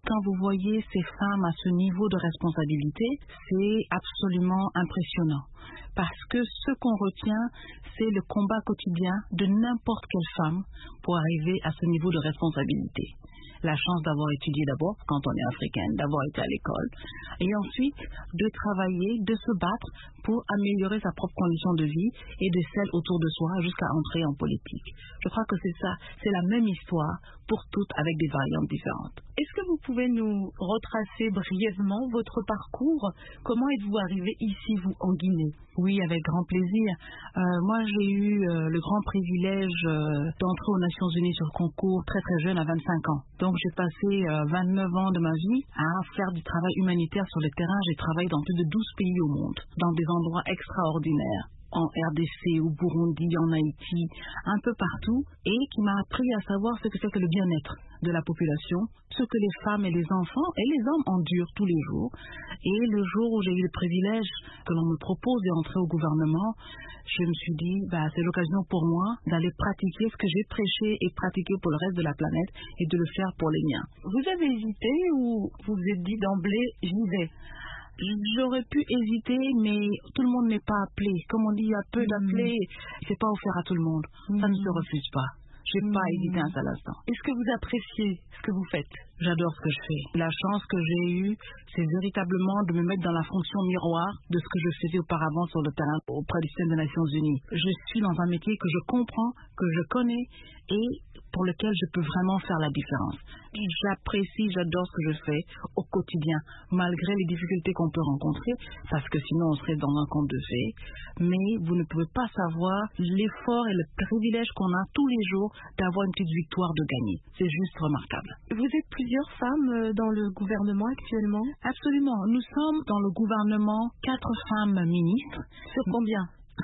quand vous voyez ces femmes à ce niveau de responsabilité, c'est absolument impressionnant. Parce que ce qu'on retient, c'est le combat quotidien de n'importe quelle femme pour arriver à ce niveau de responsabilité. La chance d'avoir étudié d'abord, quand on est africaine, d'avoir été à l'école, et ensuite de travailler, de se battre pour améliorer sa propre condition de vie et de celle autour de soi jusqu'à entrer en politique. Je crois que c'est ça, c'est la même histoire pour toutes avec des variantes différentes. Est-ce que vous pouvez nous retracer brièvement votre parcours? Comment êtes-vous arrivé ici, vous, en Guinée? Oui, avec grand plaisir. Moi, j'ai eu le grand privilège d'entrer aux Nations Unies sur concours très très jeune, à 25 ans. Donc, j'ai passé 29 ans de ma vie à faire du travail humanitaire sur le terrain. J'ai travaillé dans plus de 12 pays au monde, dans des endroits extraordinaires, en RDC, au Burundi, en Haïti, un peu partout, et qui m'a appris à savoir ce que c'est que le bien-être de la population, ce que les femmes et les enfants et les hommes endurent tous les jours. Et le jour où j'ai eu le privilège que l'on me propose d'entrer au gouvernement, je me suis dit, c'est l'occasion pour moi d'aller pratiquer ce que j'ai prêché et pratiqué pour le reste de la planète et de le faire pour les miens. Vous avez hésité ou vous vous êtes dit d'emblée, j'y vais? J'aurais pu hésiter, mais tout le monde n'est pas appelé. Comme on dit, il y a peu d'appelés, c'est pas offert à tout le monde. Ça ne se refuse pas. J'ai pas hésité un seul instant. Est-ce que vous appréciez ce que vous faites? J'adore ce que je fais. La chance que j'ai eue, c'est véritablement de me mettre dans la fonction miroir de ce que je faisais auparavant sur le terrain auprès du système des Nations Unies. Je suis dans un métier que je comprends, que je connais et pour lequel je peux vraiment faire la différence. J'apprécie, j'adore ce que je fais au quotidien, malgré les difficultés qu'on peut rencontrer, parce que sinon on serait dans un conte de fées. Mais vous ne pouvez pas savoir l'effort et le privilège qu'on a tous les jours d'avoir une petite victoire de gagner. C'est juste remarquable. Vous êtes plusieurs femmes dans le gouvernement actuellement? Absolument. Nous sommes dans le gouvernement 4 femmes ministres. Sur combien?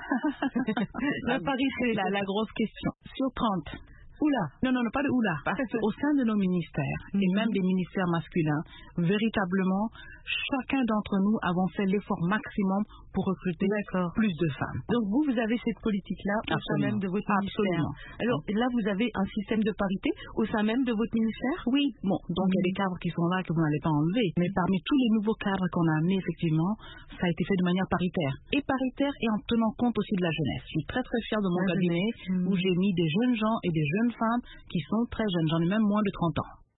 La Paris, c'est la grosse question. Sur 30. Oula. Non, pas de oula. Parce qu'au sein de nos ministères, et même des ministères masculins, véritablement, chacun d'entre nous avons fait l'effort maximum pour recruter plus de femmes. Donc vous avez cette politique-là au sein même de votre ministère. Alors là, vous avez un système de parité au sein même de votre ministère? Oui. Bon, donc il y a des cadres qui sont là que vous n'allez pas enlever. Mais parmi tous les nouveaux cadres qu'on a amenés, effectivement, ça a été fait de manière paritaire. Et paritaire et en tenant compte aussi de la jeunesse. Je suis très très fière de mon cabinet où j'ai mis des jeunes gens et des jeunes femmes qui sont très jeunes. J'en ai même moins de 30 ans.